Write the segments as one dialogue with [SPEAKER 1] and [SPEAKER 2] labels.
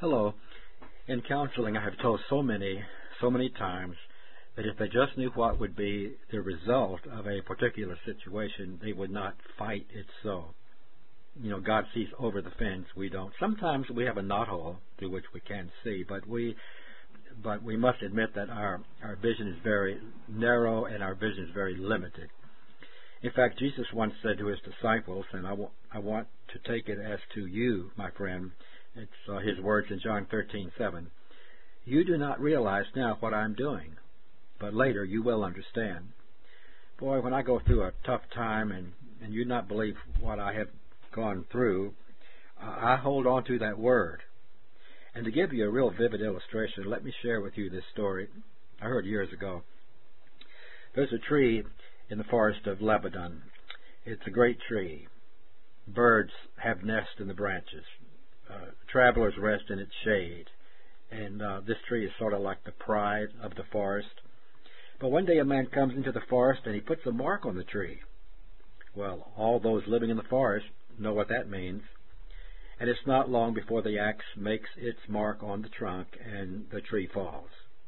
[SPEAKER 1] Hello. In counseling, I have told so many times that if they just knew what would be the result of a particular situation, they would not fight it so. God sees over the fence. We don't. Sometimes we have a knothole through which we can't see, but we must admit that our vision is very narrow and our vision is very limited. In fact, Jesus once said to his disciples, and I want to take it as to you, my friend. It's his words in John 13:7. You do not realize now what I'm doing, but later you will understand. Boy, when I go through a tough time and you not believe what I have gone through, I hold on to that word. And to give you a real vivid illustration, let me share with you this story I heard years ago. There's a tree in the forest of Lebanon. It's a great tree. Birds have nests in the branches. Travelers rest in its shade. And this tree is sort of like the pride of the forest. But one day a man comes into the forest and he puts a mark on the tree. Well, all those living in the forest know what that means. And it's not long before the axe makes its mark on the trunk and the tree falls.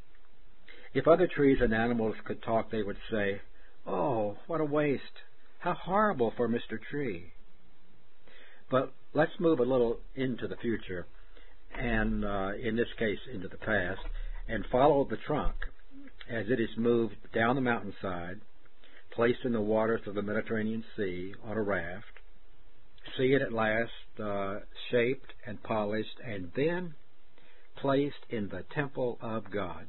[SPEAKER 1] If other trees and animals could talk, they would say, "Oh, what a waste. How horrible for Mr. Tree." But let's move a little into the future, and in this case into the past, and follow the trunk as it is moved down the mountainside, placed in the waters of the Mediterranean Sea on a raft, see it at last shaped and polished, and then placed in the temple of God.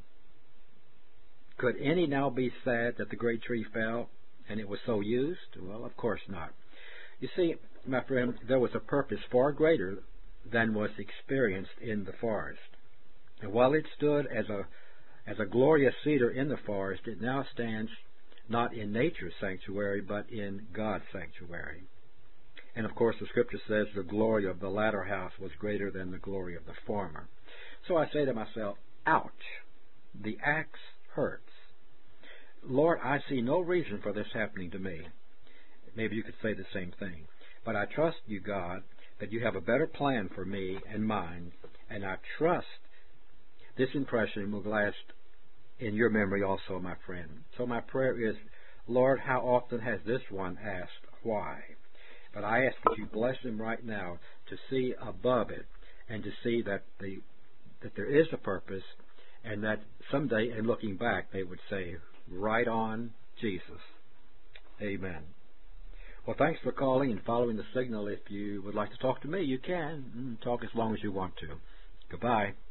[SPEAKER 1] Could any now be sad that the great tree fell and it was so used? Well, of course not. You see, my friend, there was a purpose far greater than was experienced in the forest. And while it stood as a glorious cedar in the forest, it now stands not in nature's sanctuary, but in God's sanctuary. And of course, the Scripture says the glory of the latter house was greater than the glory of the former. So I say to myself, ouch, the axe hurts. Lord, I see no reason for this happening to me. Maybe you could say the same thing. But I trust you, God, that you have a better plan for me and mine, and I trust this impression will last in your memory also, my friend. So my prayer is, Lord, how often has this one asked why? But I ask that you bless him right now to see above it and to see that there is a purpose, and that someday in looking back they would say, right on, Jesus. Amen. Well, thanks for calling and following the signal. If you would like to talk to me, you can. Talk as long as you want to. Goodbye.